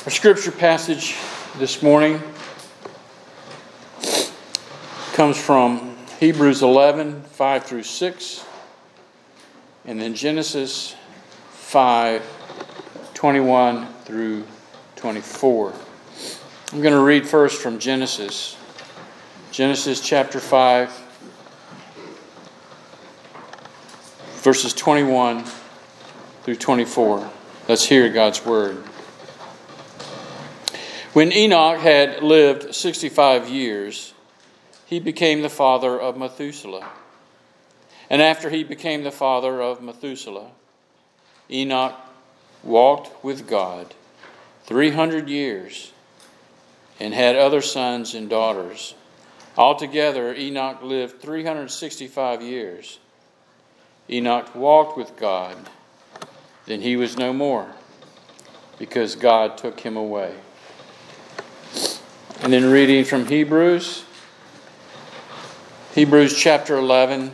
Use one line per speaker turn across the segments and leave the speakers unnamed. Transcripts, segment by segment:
Our scripture passage this morning comes from Hebrews 11, 5 through 6, and then Genesis 5, 21 through 24. I'm going to read first from Genesis chapter 5, verses 21 through 24. Let's hear God's word. When Enoch had lived 65 years, he became the father of Methuselah. And after he became the father of Methuselah, Enoch walked with God 300 years and had other sons and daughters. Altogether, Enoch lived 365 years. Enoch walked with God. Then he was no more, because God took him away. And then reading from Hebrews chapter 11,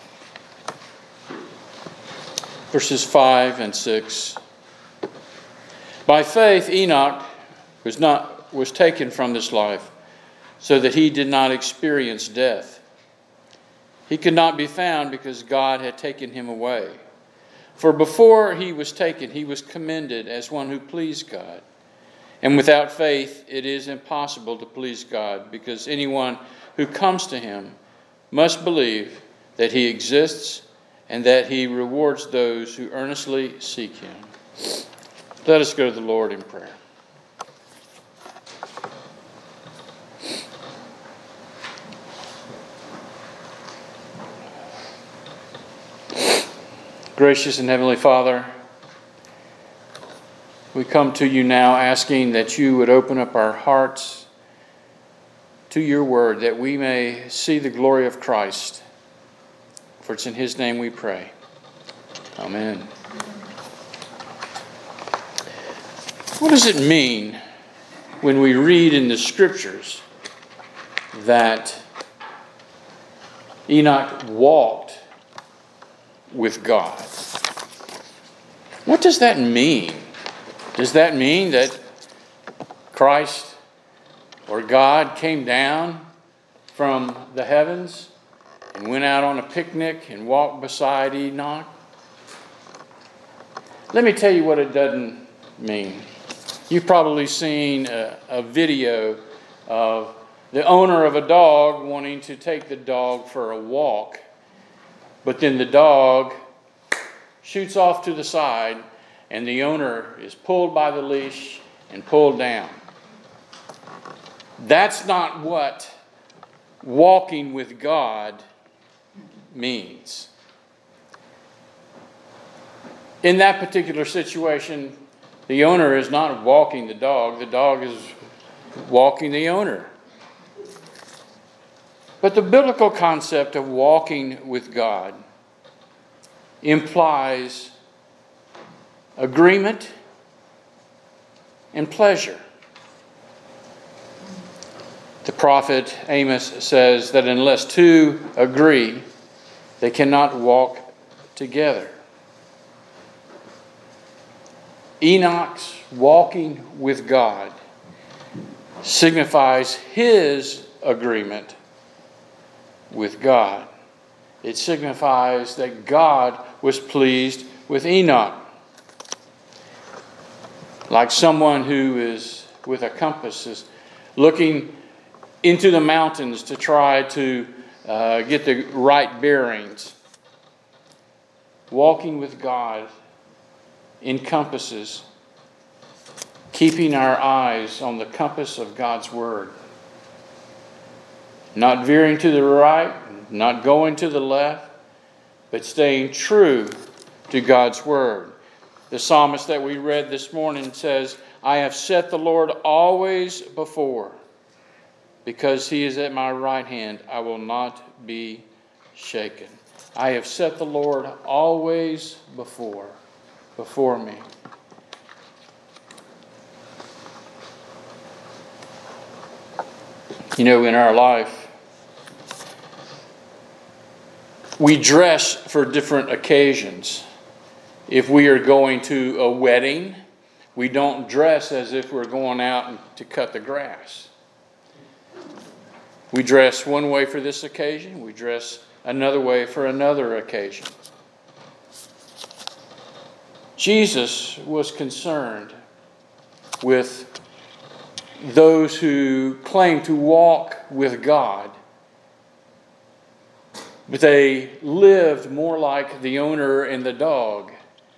verses 5 and 6. By faith Enoch was taken from this life, so that he did not experience death. He could not be found because God had taken him away. For before he was taken, he was commended as one who pleased God. And without faith, it is impossible to please God, because anyone who comes to him must believe that he exists and that he rewards those who earnestly seek him. Let us go to the Lord in prayer. Gracious and Heavenly Father, we come to you now asking that you would open up our hearts to your word, that we may see the glory of Christ. For it's in his name we pray. Amen. What does it mean when we read in the scriptures that Enoch walked with God? What does that mean? Does that mean that Christ or God came down from the heavens and went out on a picnic and walked beside Enoch? Let me tell you what it doesn't mean. You've probably seen a video of the owner of a dog wanting to take the dog for a walk, but then the dog shoots off to the side and the owner is pulled by the leash and pulled down. That's not what walking with God means. In that particular situation, the owner is not walking the dog is walking the owner. But the biblical concept of walking with God implies agreement and pleasure. The prophet Amos says that unless two agree, they cannot walk together. Enoch's walking with God signifies his agreement with God. It signifies that God was pleased with Enoch. Like someone who is with a compass is looking into the mountains to try to get the right bearings. Walking with God encompasses keeping our eyes on the compass of God's Word. Not veering to the right, not going to the left, but staying true to God's Word. The psalmist that we read this morning says, I have set the Lord always before. Because he is at my right hand, I will not be shaken. I have set the Lord always before me. You know, in our life, we dress for different occasions. If we are going to a wedding, We don't dress as if we're going out to cut the grass. We dress one way for this occasion. We dress another way for another occasion. Jesus was concerned with those who claim to walk with God, but they lived more like the owner and the dog.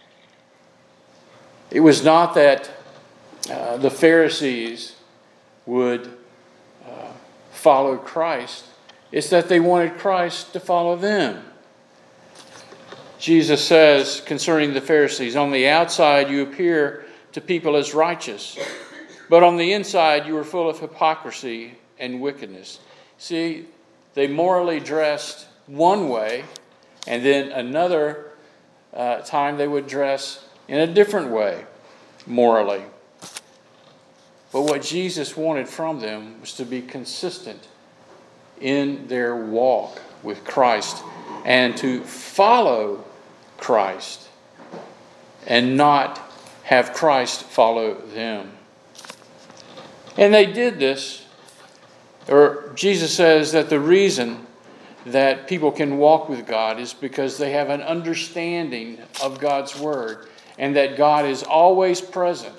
It was not that the Pharisees would follow Christ. It's that they wanted Christ to follow them. Jesus says concerning the Pharisees, on the outside you appear to people as righteous, but on the inside you are full of hypocrisy and wickedness. See, they morally dressed one way, and then another time they would dress in a different way, morally. But what Jesus wanted from them was to be consistent in their walk with Christ and to follow Christ and not have Christ follow them. And they did this, or Jesus says that the reason that people can walk with God is because they have an understanding of God's Word and that God is always present.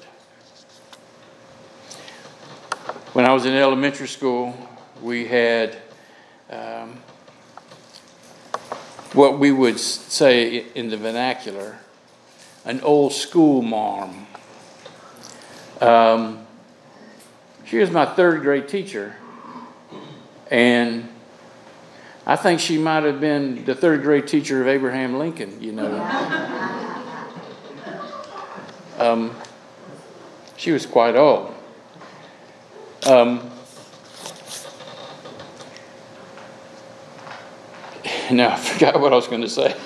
When I was in elementary school, we had what we would say in the vernacular, an old school marm. She was my third grade teacher, and I think she might have been the third grade teacher of Abraham Lincoln, you know. She was quite old. Now I forgot what I was going to say.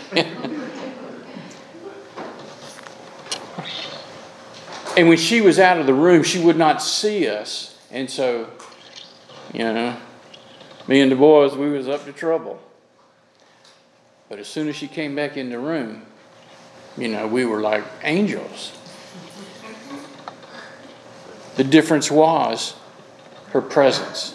And when she was out of the room, she would not see us. And so, you know, me and the boys, we was up to trouble. But as soon as she came back in the room, you know, we were like angels. The difference was her presence.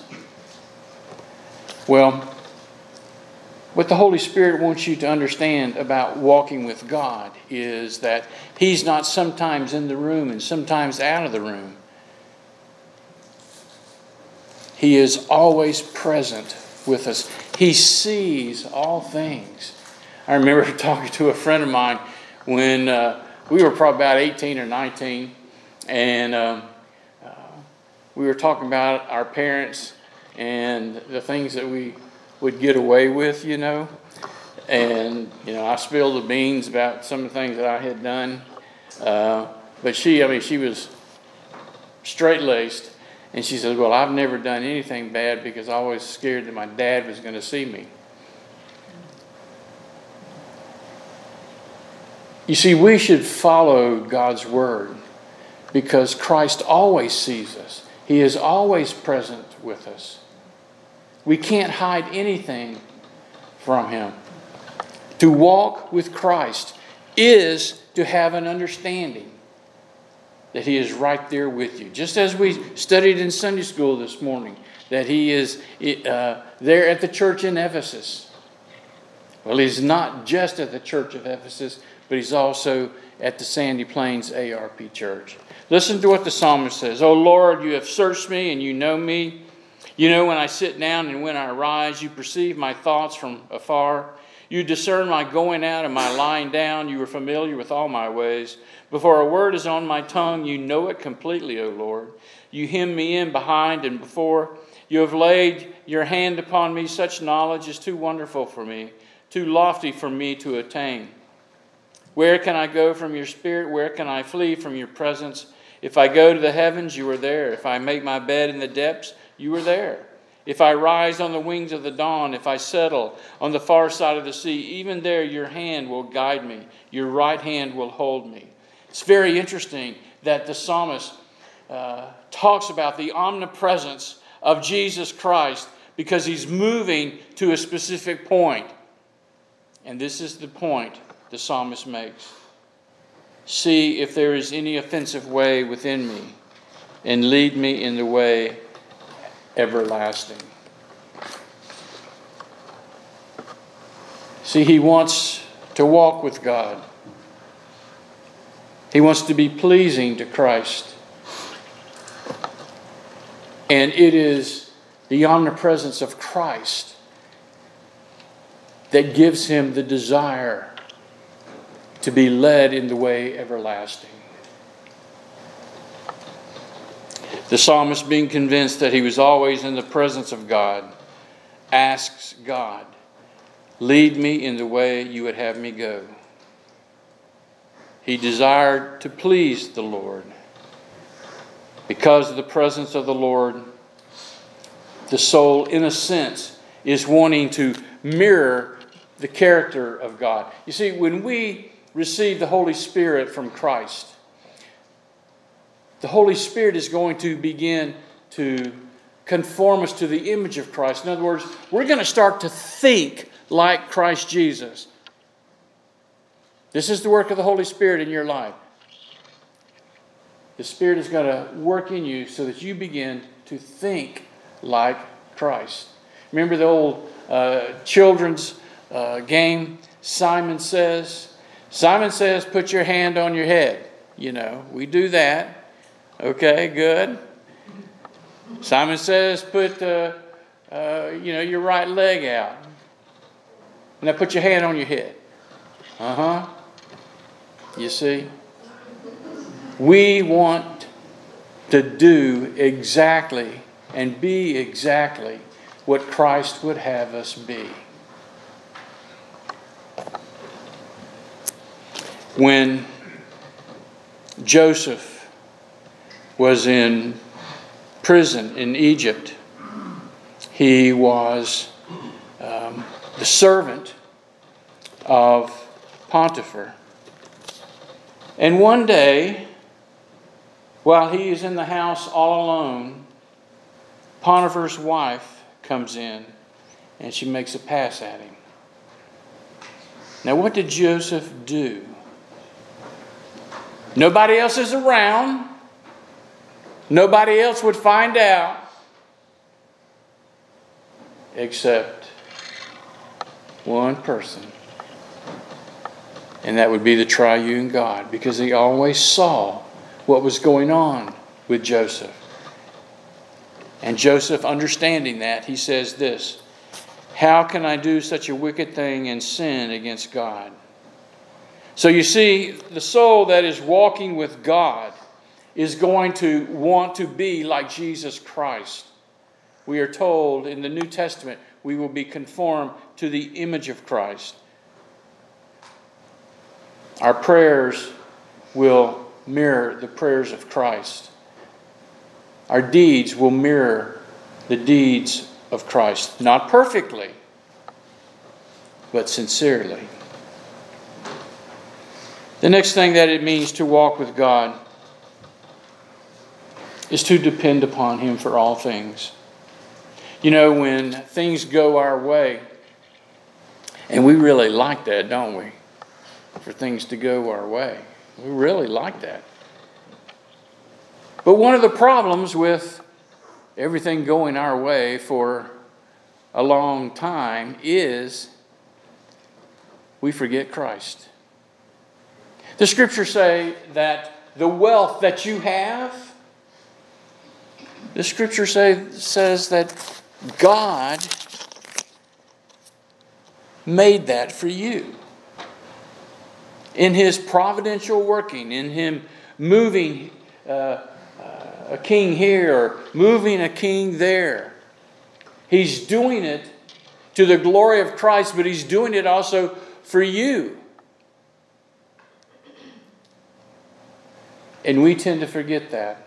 Well, what the Holy Spirit wants you to understand about walking with God is that He's not sometimes in the room and sometimes out of the room. He is always present with us. He sees all things. I remember talking to a friend of mine when we were probably about 18 or 19, and we were talking about our parents and the things that we would get away with, you know. And, you know, I spilled the beans about some of the things that I had done. But she was straight-laced. And she said, well, I've never done anything bad because I was scared that my dad was going to see me. You see, we should follow God's Word because Christ always sees us. He is always present with us. We can't hide anything from Him. To walk with Christ is to have an understanding that He is right there with you. Just as we studied in Sunday school this morning, that He is there at the church in Ephesus. Well, He's not just at the church of Ephesus, but He's also at the Sandy Plains ARP Church. Listen to what the psalmist says. "O Lord, you have searched me and you know me. You know when I sit down and when I rise. You perceive my thoughts from afar. You discern my going out and my lying down. You are familiar with all my ways. Before a word is on my tongue, you know it completely, O Lord. You hem me in behind and before. You have laid your hand upon me. Such knowledge is too wonderful for me, too lofty for me to attain. Where can I go from your spirit? Where can I flee from your presence? If I go to the heavens, you are there. If I make my bed in the depths, you are there. If I rise on the wings of the dawn, if I settle on the far side of the sea, even there your hand will guide me. Your right hand will hold me." It's very interesting that the psalmist talks about the omnipresence of Jesus Christ because he's moving to a specific point. And this is the point the psalmist makes. see if there is any offensive way within me, and lead me in the way everlasting. See, he wants to walk with God. He wants to be pleasing to Christ. And it is the omnipresence of Christ that gives him the desire to be led in the way everlasting. The psalmist, being convinced that he was always in the presence of God, asks God, "Lead me in the way you would have me go." He desired to please the Lord. Because of the presence of the Lord, the soul, in a sense, is wanting to mirror the character of God. You see, when we receive the Holy Spirit from Christ, the Holy Spirit is going to begin to conform us to the image of Christ. In other words, we're going to start to think like Christ Jesus. This is the work of the Holy Spirit in your life. The Spirit is going to work in you so that you begin to think like Christ. Remember the old children's game? Simon Says, put your hand on your head. You know, we do that. Okay, good. Simon Says, put your right leg out. Now put your hand on your head. You see? We want to do exactly and be exactly what Christ would have us be. When Joseph was in prison in Egypt, he was the servant of Potiphar. And one day, while he is in the house all alone, Potiphar's wife comes in and she makes a pass at him. Now, what did Joseph do? Nobody else is around. Nobody else would find out except one person. And that would be the triune God, because he always saw what was going on with Joseph. And Joseph, understanding that, he says this, "How can I do such a wicked thing and sin against God?" So you see, the soul that is walking with God is going to want to be like Jesus Christ. We are told in the New Testament, we will be conformed to the image of Christ. Our prayers will mirror the prayers of Christ. Our deeds will mirror the deeds of Christ. Not perfectly, but sincerely. The next thing that it means to walk with God is to depend upon Him for all things. You know, when things go our way, and we really like that, don't we? For things to go our way. We really like that. But one of the problems with everything going our way for a long time is we forget Christ. The scriptures say that the wealth that you have, the scripture says that God made that for you. In His providential working, in Him moving a king here or moving a king there. He's doing it to the glory of Christ, but He's doing it also for you. And we tend to forget that.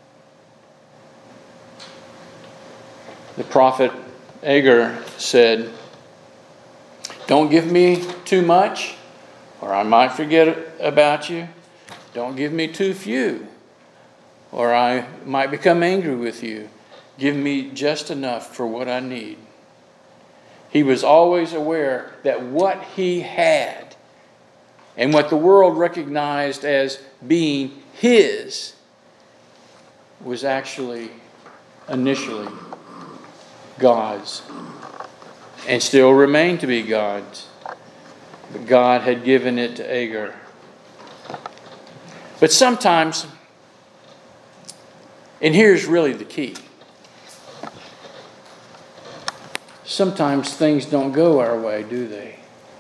The prophet Agur said, "Don't give me too much, or I might forget about you. Don't give me too few, or I might become angry with you. Give me just enough for what I need." He was always aware that what he had And what the world recognized as being his was actually initially God's, and still remained to be God's. But God had given it to Agar. But sometimes, and here's really the key, sometimes things don't go our way, do they?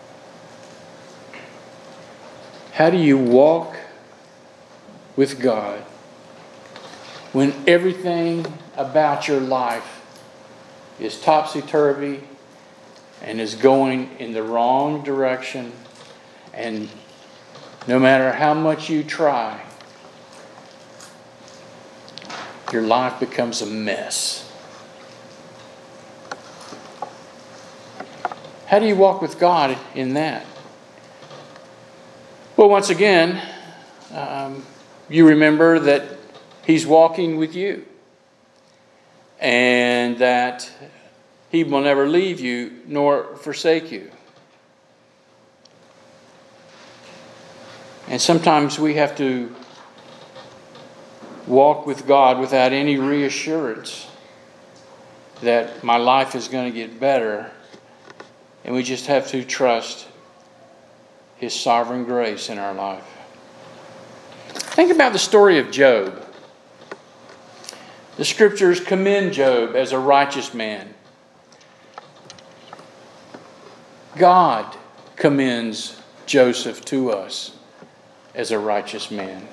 How do you walk with God when everything about your life is topsy-turvy and is going in the wrong direction, and no matter how much you try, your life becomes a mess? How do you walk with God in that? Well, once again, you remember that He's walking with you, and that He will never leave you nor forsake you. And sometimes we have to walk with God without any reassurance that my life is going to get better, and we just have to trust His sovereign grace in our life. Think about the story of Job. The Scriptures commend Job as a righteous man. God commends Joseph to us as a righteous man.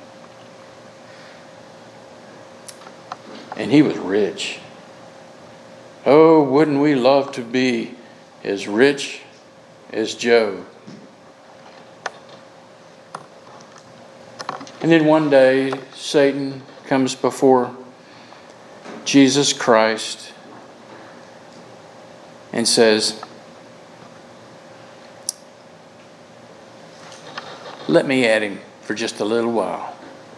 And he was rich. Oh, wouldn't we love to be as rich as Job? And then one day, Satan comes before Jesus Christ and says, let me at him for just a little while.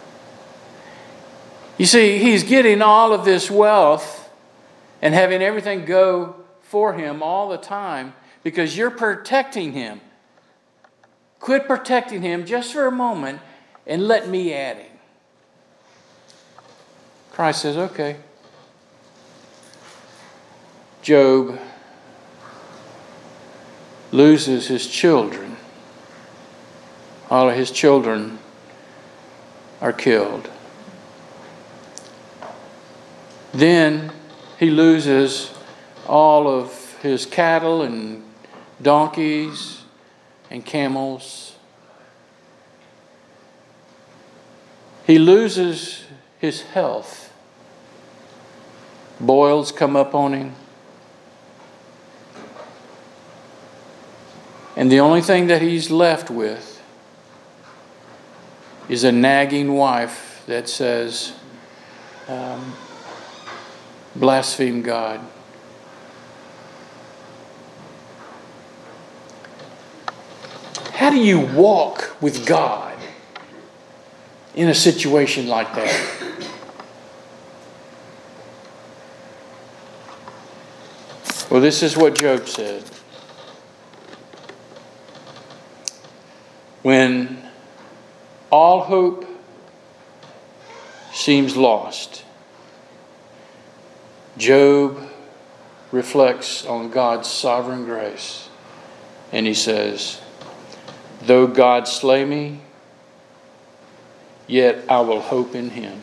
You see, he's getting all of this wealth and having everything go for him all the time because you're protecting him. Quit protecting him just for a moment and let me at him. Christ says, okay. Job loses his children. All of his children are killed. Then he loses all of his cattle and donkeys and camels. He loses his health. Boils come up on him. And the only thing that he's left with is a nagging wife that says, blaspheme God. How do you walk with God in a situation like that? Well, this is what Job said. When all hope seems lost, Job reflects on God's sovereign grace, and he says, though God slay me, yet I will hope in him.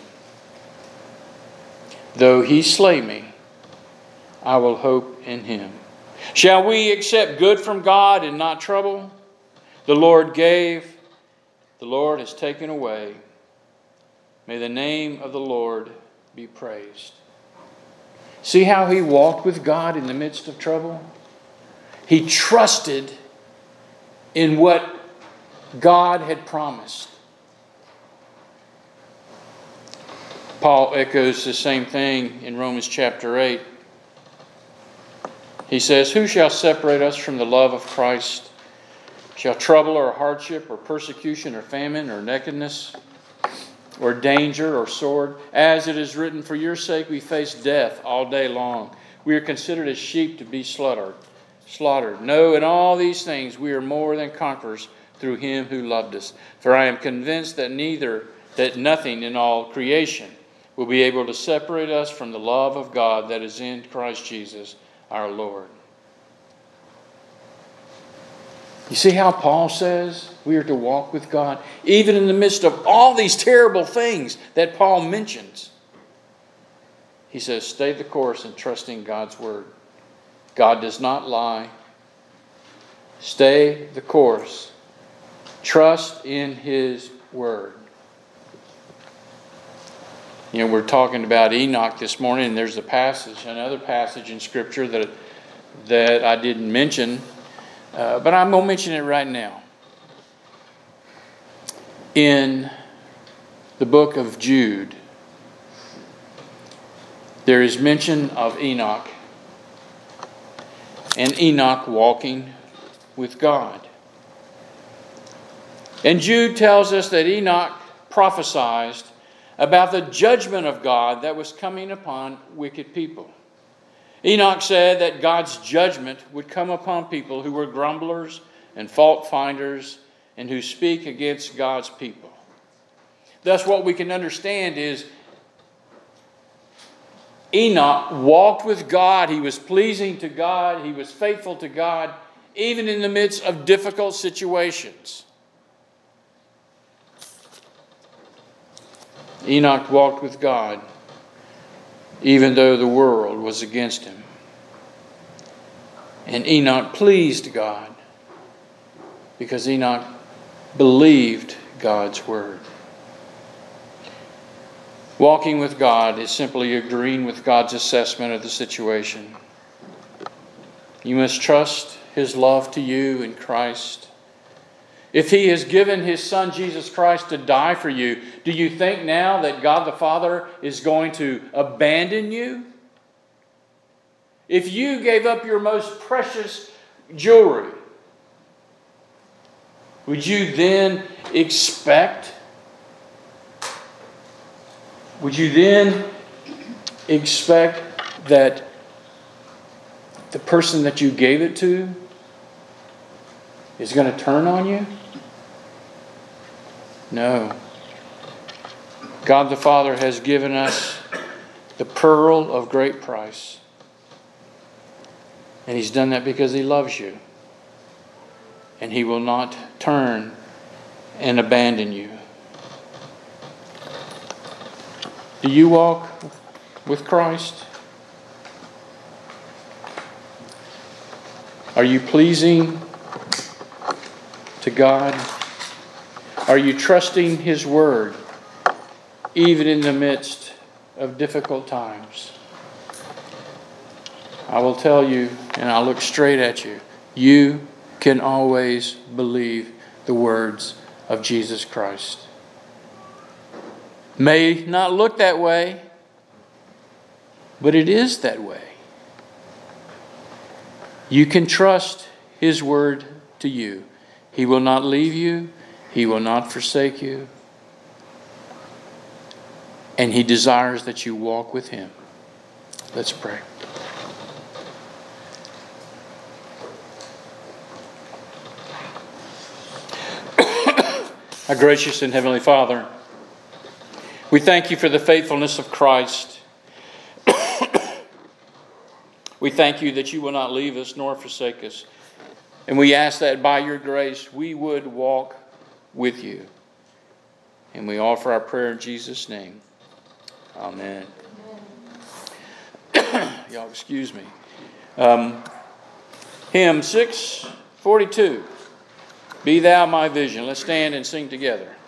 Though he slay me, I will hope in him. Shall we accept good from God and not trouble? The Lord gave, the Lord has taken away. May the name of the Lord be praised. See how he walked with God in the midst of trouble? He trusted in what God had promised. Paul echoes the same thing in Romans chapter 8. He says, who shall separate us from the love of Christ? Shall trouble or hardship or persecution or famine or nakedness or danger or sword? As it is written, for your sake we face death all day long. We are considered as sheep to be slaughtered. No, in all these things we are more than conquerors through him who loved us. For I am convinced that nothing in all creation will be able to separate us from the love of God that is in Christ Jesus our Lord. You see how Paul says we are to walk with God? Even in the midst of all these terrible things that Paul mentions. He says, stay the course and trust in God's word. God does not lie. Stay the course. Trust in his word. You know, we're talking about Enoch this morning, and there's another passage in Scripture that I didn't mention, but I'm going to mention it right now. In the book of Jude, there is mention of Enoch, and Enoch walking with God. And Jude tells us that Enoch prophesied about the judgment of God that was coming upon wicked people. Enoch said that God's judgment would come upon people who were grumblers and fault finders and who speak against God's people. Thus, what we can understand is Enoch walked with God. He was pleasing to God. He was faithful to God, even in the midst of difficult situations. Enoch walked with God, even though the world was against him. And Enoch pleased God because Enoch believed God's word. Walking with God is simply agreeing with God's assessment of the situation. You must trust his love to you in Christ. If he has given his Son Jesus Christ to die for you, do you think now that God the Father is going to abandon you? If you gave up your most precious jewelry, would you then expect that the person that you gave it to is going to turn on you? No. God the Father has given us the pearl of great price. And he's done that because he loves you. And he will not turn and abandon you. Do you walk with Christ? Are you pleasing to God? Are you trusting his word, even in the midst of difficult times? I will tell you, and I'll look straight at you, you can always believe the words of Jesus Christ. May not look that way, but it is that way. You can trust his word to you. He will not leave you. He will not forsake you. And he desires that you walk with him. Let's pray. Our gracious and heavenly Father, we thank you for the faithfulness of Christ. We thank you that you will not leave us nor forsake us. And we ask that by your grace we would walk with you. And we offer our prayer in Jesus' name. Amen. Y'all excuse me. Hymn 642. Be thou my vision. Let's stand and sing together.